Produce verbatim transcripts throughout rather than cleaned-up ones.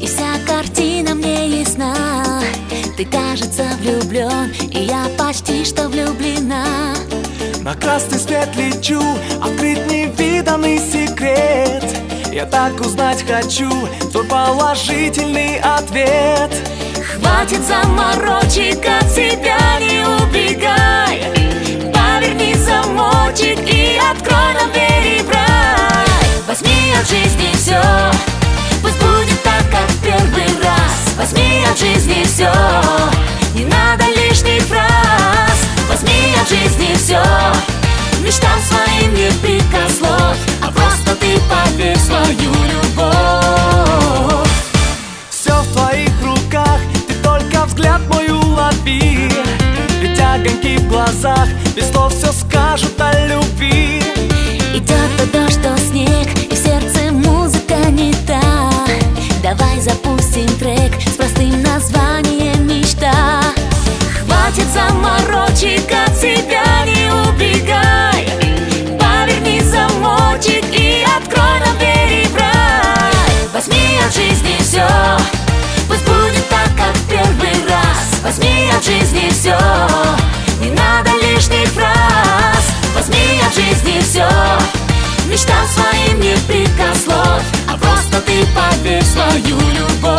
И вся картина мне ясна. Ты, кажется, влюблен, и я почти что влюблена. На красный свет лечу, открыть невиданный секрет. Я так узнать хочу твой положительный ответ. Хватит заморочек, от себя не убегай. Поверни замочек и открой нам двери в рай. Возьми от жизни все, пусть будет так, как в первый раз. Возьми от жизни все, не надо лишних фраз. Возьми от жизни все, мечтам своим не прикословь, а просто ты поверь в свою любовь. Все в твоих руках, ты только взгляд мой улови. Ведь огоньки в глазах без слов все скажут о любви. Идет то дождь, то снег, и в сердце музыка не та. Давай запустим трек с простым названием «Мечта». Хватит заморочек, от себя не убегай. Поверни замочек и открой нам двери в рай. Возьми от жизни все, пусть будет так, как в первый раз. Возьми от жизни все, не надо лишних фраз. Возьми от жизни все, мечтам своим не прикословь, а просто ты поверь в свою любовь.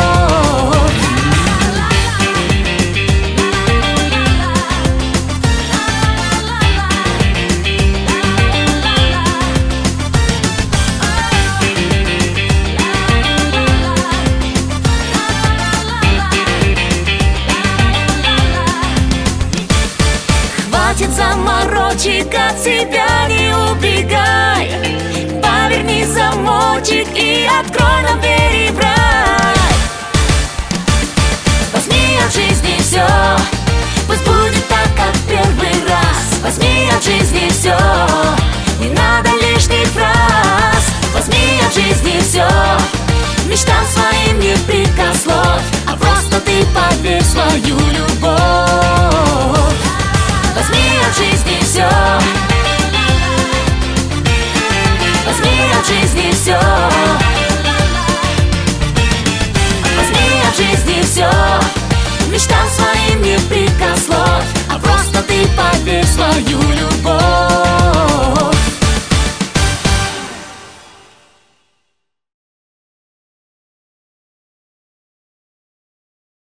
Хватит заморочек, от себя не убегай. Поверни замочек и открой нам двери в рай. Возьми от жизни все, пусть будет так, как в первый раз. Возьми от жизни все, не надо лишних фраз. Возьми от жизни все, мечтам своим не прикословь, а просто ты поверь в свою любовь. Возьми от жизни все, возьми от жизни все, возьми от жизни все, мечтам своим не прикословь, а просто ты поверь в свою любовь.